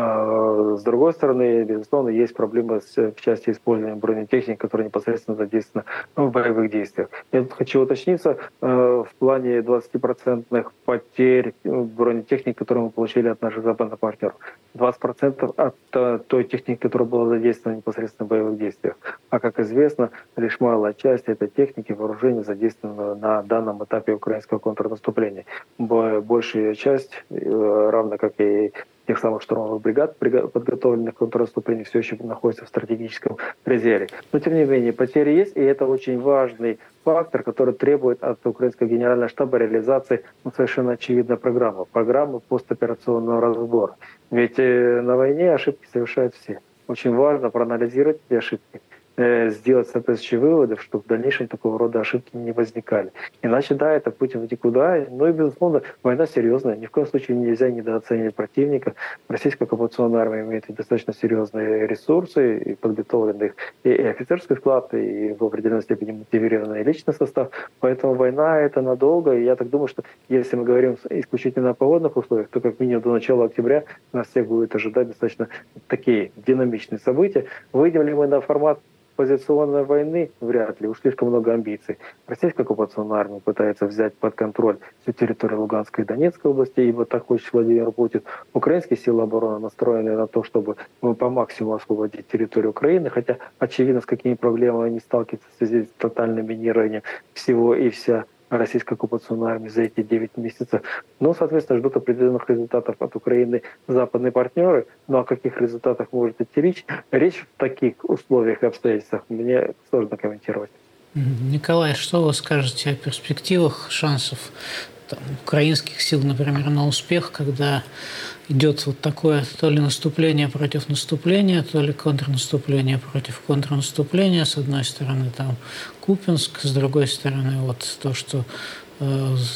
С другой стороны, безусловно, есть проблемы в части использования бронетехники, которая непосредственно задействована в боевых действиях. Я тут хочу уточниться в плане двадцати-процентных потерь бронетехники, которые мы получили от наших западных партнеров. двадцать процентов от той техники, которая была задействована непосредственно в боевых действиях. А как известно, лишь малая часть этой техники вооружения задействована на данном этапе украинского контрнаступления. Большая часть, равно как и тех самых штурмовых бригад, подготовленных к контрнаступлению, все еще находится в стратегическом резерве. Но, тем не менее, потери есть, и это очень важный фактор, который требует от украинского генерального штаба реализации, ну, совершенно очевидной программы. Программы постоперационного разбора. Ведь на войне ошибки совершают все. Очень важно проанализировать эти ошибки, сделать соответствующие выводы, чтобы в дальнейшем такого рода ошибки не возникали. Иначе, да, это путь в никуда. Ну и, безусловно, война серьезная. Ни в коем случае нельзя недооценивать противника. Российская оккупационная армия имеет достаточно серьезные ресурсы, и подготовленных и офицерский склад, и в определенной степени мотивированный личный состав. Поэтому война — это надолго. И я так думаю, что если мы говорим исключительно о погодных условиях, то как минимум до начала октября нас всех будет ожидать достаточно такие динамичные события. Выйдем ли мы на формат позиционной войны? Вряд ли. Уж слишком много амбиций. Российская оккупационная армия пытается взять под контроль всю территорию Луганской и Донецкой области, ибо так хочет Владимир Путин. Украинские силы обороны настроены на то, чтобы по максимуму освободить территорию Украины, хотя очевидно, с какими проблемами они сталкиваются в связи с тотальным минированием всего и вся российской оккупационной армии за эти девять месяцев. Но, соответственно, ждут определенных результатов от Украины западные партнеры. Но о каких результатах может идти речь? Речь в таких условиях и обстоятельствах мне сложно комментировать. Николай, что вы скажете о перспективах, шансов там, украинских сил, например, на успех, когда идет вот такое то ли наступление против наступления, то ли контрнаступление против контрнаступления. С одной стороны там Купянск, с другой стороны вот то, что э,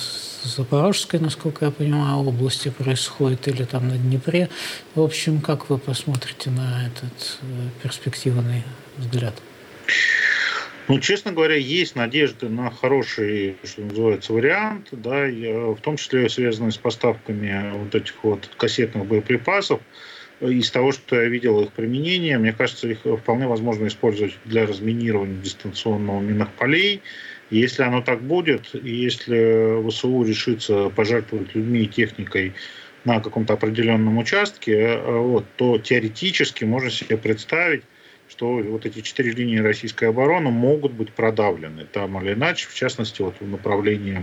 в Запорожской, насколько я понимаю, области происходит, или там на Днепре. В общем, как вы посмотрите на этот э, перспективный взгляд? Ну, честно говоря, есть надежды на хороший, что называется, вариант, да, в том числе связанный с поставками вот этих вот кассетных боеприпасов. Из того, что я видел их применение, мне кажется, их вполне возможно использовать для разминирования дистанционного минных полей. И если оно так будет, и если ВСУ решится пожертвовать людьми и техникой на каком-то определенном участке, вот, то теоретически можно себе представить, что вот эти четыре линии российской обороны могут быть продавлены там или иначе, в частности, вот в направлении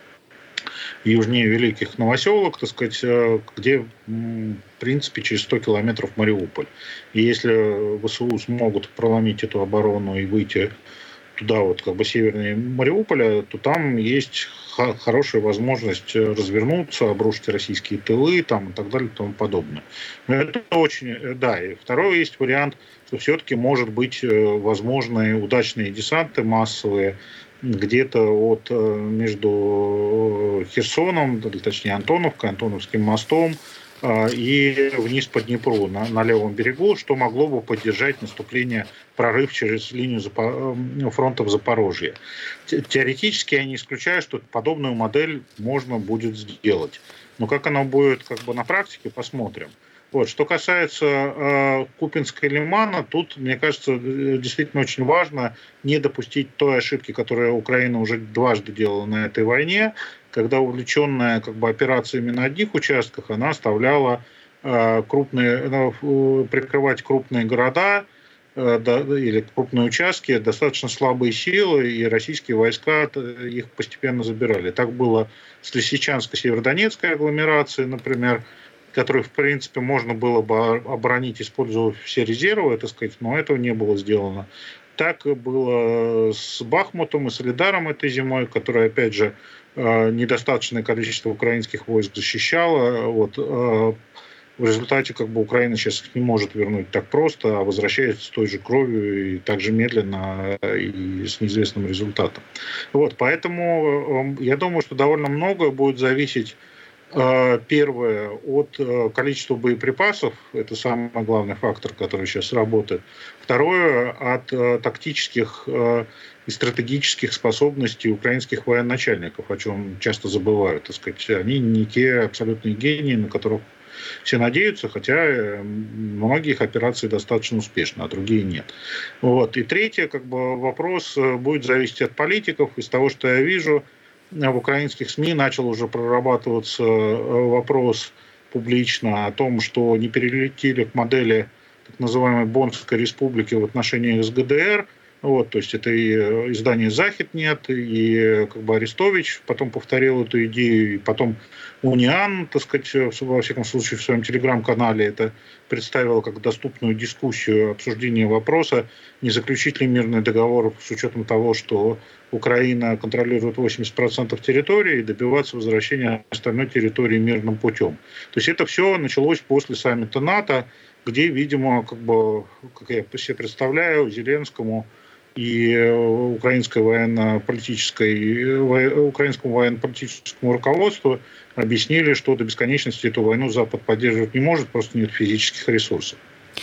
южнее Великих Новоселок, так сказать, где, в принципе, через сто километров Мариуполь. И если ВСУ смогут проломить эту оборону и выйти туда, вот как бы севернее Мариуполя, то там есть хорошая возможность развернуться, обрушить российские тылы там, и так далее и тому подобное. Но это очень... Да, и второй есть вариант, что все-таки, может быть, возможны удачные десанты массовые где-то от между Херсоном, точнее Антоновкой, Антоновским мостом, и вниз по Днепру на, на левом берегу, что могло бы поддержать наступление, прорыв через линию фронта в Запорожье. Теоретически я не исключаю, что подобную модель можно будет сделать. Но как оно будет как бы на практике, посмотрим. Вот. Что касается э, Купинска и Лимана, тут, мне кажется, действительно очень важно не допустить той ошибки, которую Украина уже дважды делала на этой войне, когда увлеченная как бы операциями на одних участках, она оставляла э, крупные, э, прикрывать крупные города э, да, или крупные участки, достаточно слабые силы, и российские войска их постепенно забирали. Так было с Лисичанско-Северодонецкой агломерацией, например, который, в принципе, можно было бы оборонить, использовав все резервы, так сказать, но этого не было сделано. Так было с Бахмутом и Солидаром этой зимой, которая, опять же, недостаточное количество украинских войск защищало. Вот. В результате как бы Украина сейчас их не может вернуть так просто, а возвращается с той же кровью и так же медленно и с неизвестным результатом. Вот. Поэтому я думаю, что довольно многое будет зависеть. Первое, от количества боеприпасов, это самый главный фактор, который сейчас работает. Второе, от тактических и стратегических способностей украинских военачальников, о чем часто забывают. Так сказать, они не те абсолютные гении, на которых все надеются, хотя многие их операции достаточно успешны, а другие нет. Вот. И третье, как бы, вопрос будет зависеть от политиков. Из того, что я вижу, в украинских СМИ начал уже прорабатываться вопрос публично о том, что не перелетели к модели так называемой Боннской республики в отношении с ГДР. Вот, то есть это и издание «Захид» нет, и как бы Арестович потом повторил эту идею, и потом Униан, так сказать, во всяком случае в своем телеграм-канале это представил как доступную дискуссию, обсуждение вопроса, не заключить ли мирный договор с учетом того, что Украина контролирует восемьдесят процентов территории, и добиваться возвращения остальной территории мирным путем. То есть это все началось после саммита НАТО, где, видимо, как бы, как я себе представляю, Зеленскому и украинской военно-политической, украинскому военно-политическому руководству объяснили, что до бесконечности эту войну Запад поддерживать не может, просто нет физических ресурсов.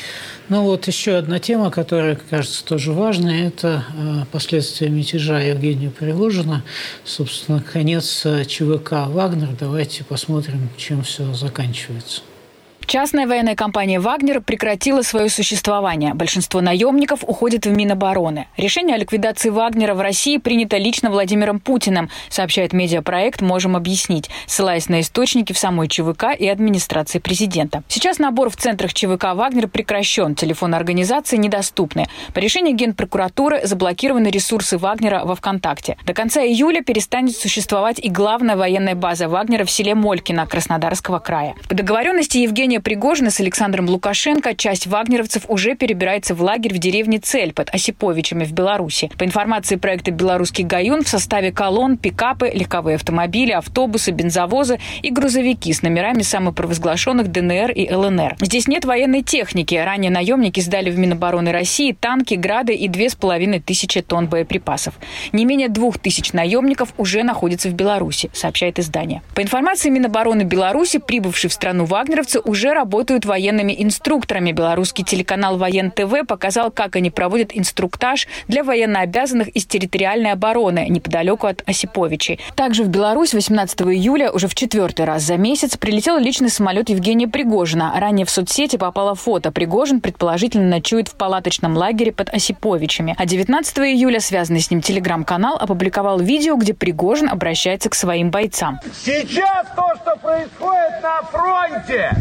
Ну вот еще одна тема, которая, кажется, тоже важная, это последствия мятежа Евгения Пригожина. Собственно, конец ЧВК «Вагнер». Давайте посмотрим, чем все заканчивается. Частная военная компания «Вагнер» прекратила свое существование. Большинство наемников уходит в Минобороны. Решение о ликвидации «Вагнера» в России принято лично Владимиром Путиным, сообщает медиапроект «Можем объяснить», ссылаясь на источники в самой ЧВК и администрации президента. Сейчас набор в центрах ЧВК «Вагнер» прекращен, телефоны организации недоступны. По решению Генпрокуратуры заблокированы ресурсы «Вагнера» во ВКонтакте. До конца июля перестанет существовать и главная военная база «Вагнера» в селе Молькино Краснодарского края. По договоренности Евгения Пригожина с Александром Лукашенко часть вагнеровцев уже перебирается в лагерь в деревне Цель под Осиповичами в Беларуси. По информации проекта «Белорусский Гаюн», в составе колонн пикапы, легковые автомобили, автобусы, бензовозы и грузовики с номерами самопровозглашенных ДНР и ЛНР. Здесь нет военной техники. Ранее наемники сдали в Минобороны России танки, грады и две с половиной тысячи тонн боеприпасов. Не менее двух тысяч наемников уже находятся в Беларуси, сообщает издание. По информации Минобороны Беларуси, прибывшие в страну вагнеровцы уже работают военными инструкторами. Белорусский телеканал Воен-ТВ показал, как они проводят инструктаж для военнообязанных из территориальной обороны неподалеку от Осиповичей. Также в Беларусь восемнадцатого июля уже в четвертый раз за месяц прилетел личный самолет Евгения Пригожина. Ранее в соцсети попало фото. Пригожин предположительно ночует в палаточном лагере под Осиповичами. А девятнадцатого июля связанный с ним телеграм-канал опубликовал видео, где Пригожин обращается к своим бойцам. Сейчас то, что происходит на фронте,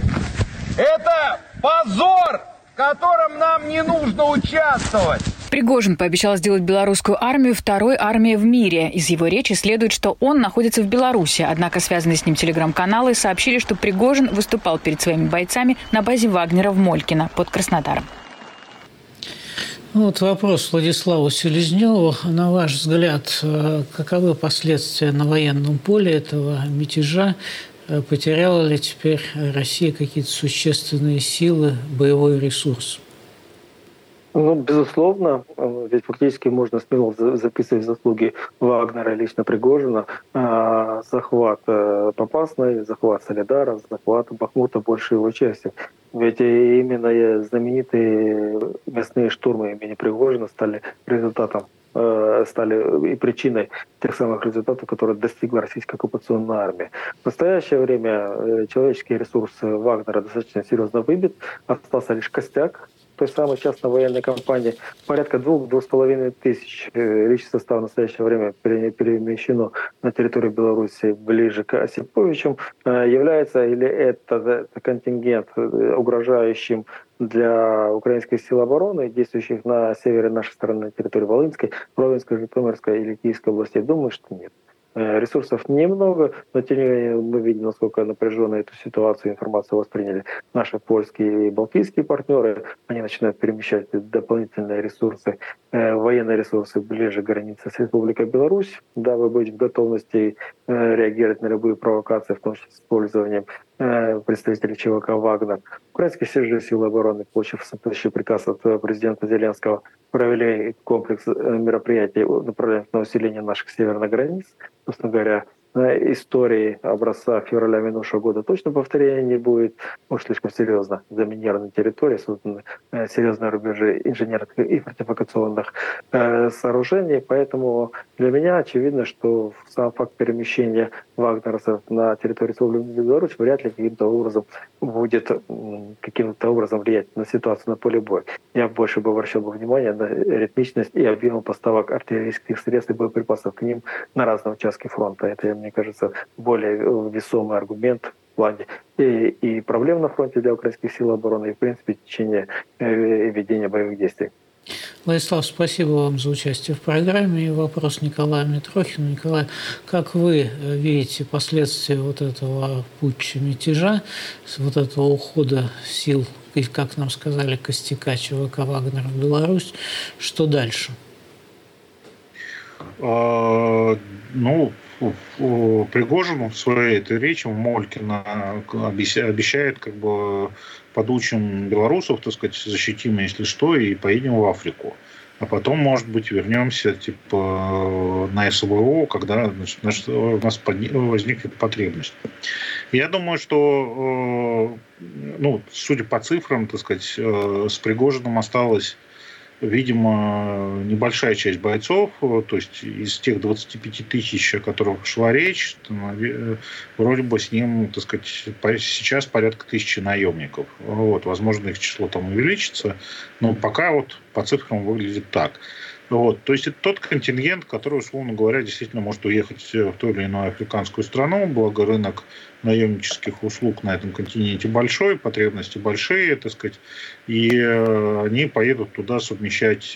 это позор, в котором нам не нужно участвовать. Пригожин пообещал сделать белорусскую армию второй армией в мире. Из его речи следует, что он находится в Беларуси. Однако связанные с ним телеграм-каналы сообщили, что Пригожин выступал перед своими бойцами на базе Вагнера в Молькино под Краснодаром. Ну, вот вопрос Владиславу Селезневу. На ваш взгляд, каковы последствия на военном поле этого мятежа? Потеряла ли теперь Россия какие-то существенные силы, боевой ресурс? Ну, безусловно, ведь фактически можно смело записывать заслуги Вагнера, лично Пригожина, захват Попасной, захват Солидара, захват Бахмута, больше его части. Ведь именно знаменитые мясные штурмы имени Пригожина стали результатом, стали и причиной тех самых результатов, которые достигла российская оккупационная армия. В настоящее время человеческий ресурс Вагнера достаточно серьезно выбит, остался лишь костяк той самой частной военной компании. Порядка двух-двух с половиной тысяч личный состав в настоящее время перемещено на территорию Беларуси ближе к Осиповичам. Является ли это контингент угрожающим для украинских сил обороны, действующих на севере нашей страны, на территории Волынской, Ровенской, Житомирской или Киевской областей? Думаю, что нет. Ресурсов немного, но тем не менее мы видим, насколько напряженно эту ситуацию, информацию восприняли наши польские и балтийские партнеры. Они начинают перемещать дополнительные ресурсы, э, военные ресурсы ближе к границе с Республикой Беларусь, дабы быть в готовности э, реагировать на любые провокации, в том числе с использованием э, представителей ЧВК «Вагнер». Украинские силы обороны, получив соответствующий приказ от президента Зеленского, провели комплекс мероприятий, направленных на усиление наших северных границ. Собственно говоря, истории образца февраля минувшего года точно повторения не будет. Уж слишком серьезно заминированные территории, созданы серьезные рубежи инженерных и фортификационных сооружений. Поэтому для меня очевидно, что сам факт перемещения вагнеровцев на территорию Республики Беларусь вряд ли каким-то образом будет каким-то образом влиять на ситуацию на поле боя. Я больше бы обращал бы внимание на ритмичность и объем поставок артиллерийских средств и боеприпасов к ним на разные участки фронта. Это, мне кажется, более весомый аргумент в плане и, и проблем на фронте для украинских сил обороны, и, в принципе, в течение ведения боевых действий. Владислав, спасибо вам за участие в программе. И вопрос Николаю Митрохину. Николай, как вы видите последствия вот этого путча мятежа, вот этого ухода сил, как нам сказали, костяка ЧВК «Вагнер» в Беларусь? Что дальше? А, ну, Пригожин в своей этой речи Молькина обещает как бы подучим белорусов, так сказать, защитим, если что, и поедем в Африку. А потом, может быть, вернемся типа на СВО, когда значит, у нас возникнет потребность. Я думаю, что, ну, судя по цифрам, так сказать, с Пригожиным осталось, видимо, небольшая часть бойцов, то есть из тех двадцати пяти тысяч, о которых шла речь, вроде бы с ним, так сказать, сейчас порядка тысячи наемников. Вот, возможно, их число там увеличится, но пока вот по цифрам выглядит так. Вот, то есть это тот контингент, который, условно говоря, действительно может уехать в ту или иную африканскую страну, благо рынок наемнических услуг на этом континенте большой, потребности большие, так сказать, и они поедут туда совмещать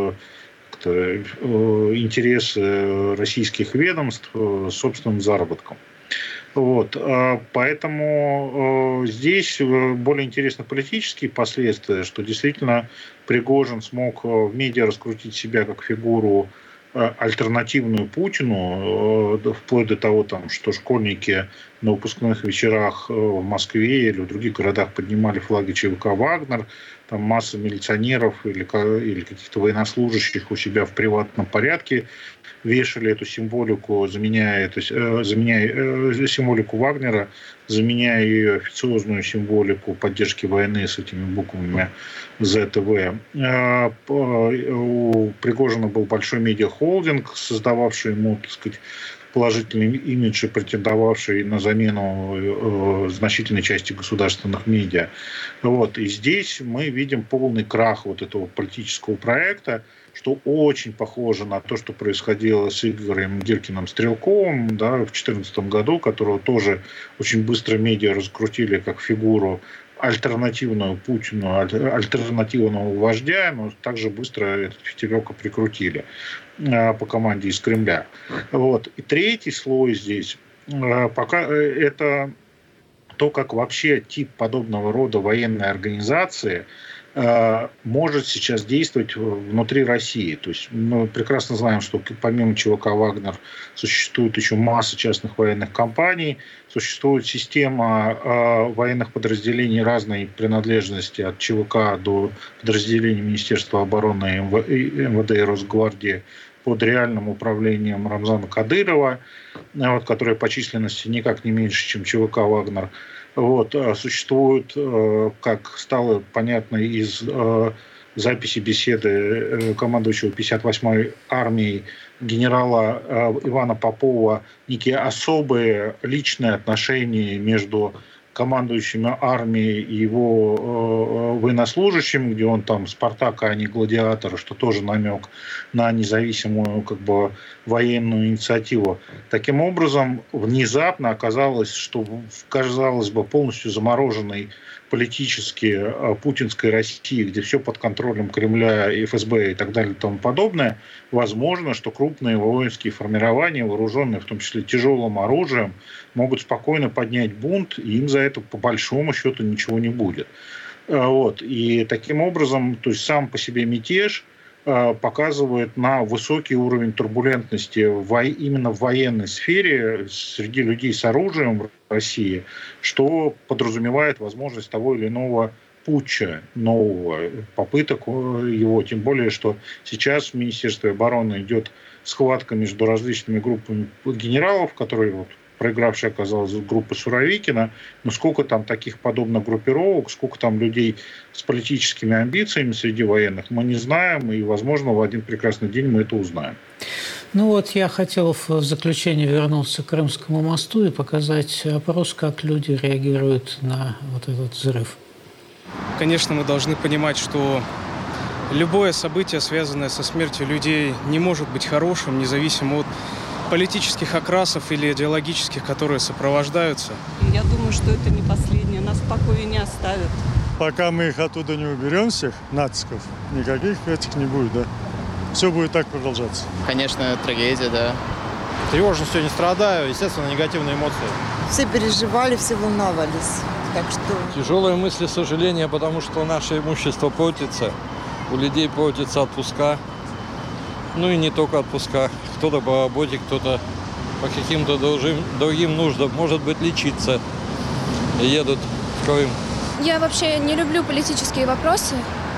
интересы российских ведомств с собственным заработком. Вот. Поэтому здесь более интересны политические последствия, что действительно Пригожин смог в медиа раскрутить себя как фигуру альтернативную Путину, вплоть до того, там, что школьники на выпускных вечерах в Москве или в других городах поднимали флаги ЧВК «Вагнер», там масса милиционеров или, или каких-то военнослужащих у себя в приватном порядке вешали эту символику, заменяя, это, заменяя символику Вагнера, заменяя ее официозную символику поддержки войны с этими буквами ЗТВ. У Пригожина был большой медиахолдинг, создававший ему, так сказать, положительный имидж и претендовавший на замену значительной части государственных медиа. Вот. И здесь мы видим полный крах вот этого политического проекта, что очень похоже на то, что происходило с Игорем Гиркиным-Стрелковым, да, в две тысячи четырнадцатом году, которого тоже очень быстро медиа раскрутили как фигуру альтернативную Путину, альтернативного вождя, но также быстро этот фитилек прикрутили по команде из Кремля. Вот. И третий слой здесь пока это то, как вообще тип подобного рода военной организации может сейчас действовать внутри России. То есть мы прекрасно знаем, что помимо ЧВК «Вагнер» существует еще масса частных военных компаний, существует система военных подразделений разной принадлежности от ЧВК до подразделений Министерства обороны, МВД и Росгвардии под реальным управлением Рамзана Кадырова, вот, которая по численности никак не меньше, чем ЧВК «Вагнер». Вот, существует, как стало понятно из записи беседы командующего пятьдесят восьмой армией генерала Ивана Попова, некие особые личные отношения между командующим армией и его военнослужащим, где он там Спартак, а не гладиатор, что тоже намек на независимую как бы военную инициативу. Таким образом, внезапно оказалось, что в, казалось бы, полностью замороженной политически путинской России, где все под контролем Кремля, эф эс бэ и так далее и тому подобное, возможно, что крупные воинские формирования, вооруженные в том числе тяжелым оружием, могут спокойно поднять бунт, и им за это по большому счету ничего не будет. Вот. И таким образом, то есть сам по себе мятеж показывает на высокий уровень турбулентности именно в военной сфере среди людей с оружием в России, что подразумевает возможность того или иного путча нового, попыток его, тем более, что сейчас в Министерстве обороны идет схватка между различными группами генералов, которые вот, проигравшая оказалась группа Суровикина, но сколько там таких подобных группировок, сколько там людей с политическими амбициями среди военных, мы не знаем, и, возможно, в один прекрасный день мы это узнаем. Ну вот я хотел в заключение вернуться к Крымскому мосту и показать опрос, как люди реагируют на вот этот взрыв. Конечно, мы должны понимать, что любое событие, связанное со смертью людей, не может быть хорошим, независимо от политических окрасов или идеологических, которые сопровождаются. Я думаю, что это не последнее. Нас в покое не оставят. Пока мы их оттуда не уберем, всех нациков, никаких этих не будет, да. Все будет так продолжаться. Конечно, трагедия, да. Тревожно все, не страдаю. Естественно, негативные эмоции. Все переживали, все волновались. Так что... Тяжелые мысли, сожаления, потому что наше имущество портится. У людей портятся отпуска. Ну и не только отпуска. Кто-то по работе, кто-то по каким-то другим, другим нуждам. Может быть, лечиться. Едут в Крым. Я вообще не люблю политические вопросы.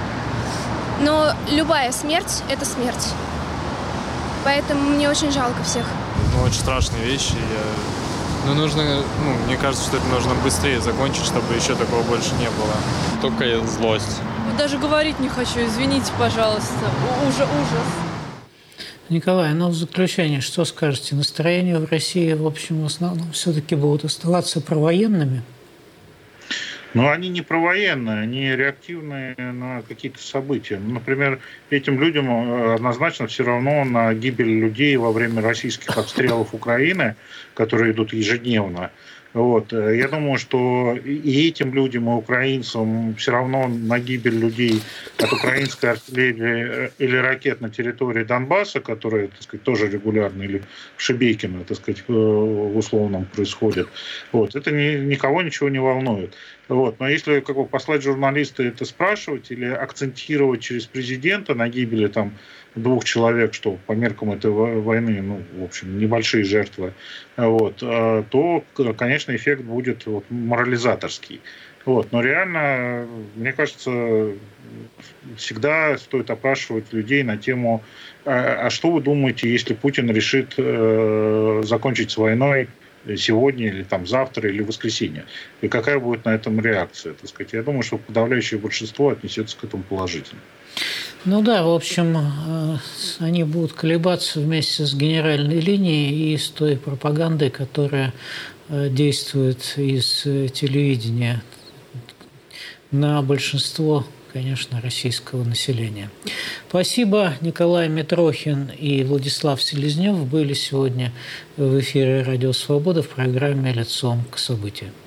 Но любая смерть – это смерть. Поэтому мне очень жалко всех. Ну, очень страшные вещи. Я... Но нужно, ну, мне кажется, что это нужно быстрее закончить, чтобы еще такого больше не было. Только злость. Даже говорить не хочу, извините, пожалуйста. Уже ужас. Николай, ну в заключение, что скажете? Настроения в России, в общем, в основном все-таки будут оставаться провоенными? Но они не провоенные, они реактивные на какие-то события. Например, этим людям однозначно все равно на гибель людей во время российских обстрелов Украины, которые идут ежедневно. Вот. Я думаю, что и этим людям, и украинцам все равно на гибель людей от украинской артиллерии или ракет на территории Донбасса, которые, так сказать, тоже регулярно, или в Шебекино, так сказать, в условном происходит. Вот. Это ни, никого ничего не волнует. Вот. Но если как бы, послать журналиста это спрашивать или акцентировать через президента на гибели там, двух человек, что по меркам этой войны, ну, в общем, небольшие жертвы, вот, то, конечно, эффект будет вот, морализаторский. Вот. Но реально, мне кажется, всегда стоит опрашивать людей на тему, а что вы думаете, если Путин решит э, закончить с войной сегодня или там завтра или в воскресенье? И какая будет на этом реакция? Так сказать? Я думаю, что подавляющее большинство отнесется к этому положительно. Ну да, в общем, они будут колебаться вместе с генеральной линией и с той пропагандой, которая действует из телевидения на большинство, конечно, российского населения. Спасибо. Николай Митрохин и Владислав Селезнев были сегодня в эфире «Радио Свобода» в программе «Лицом к событию».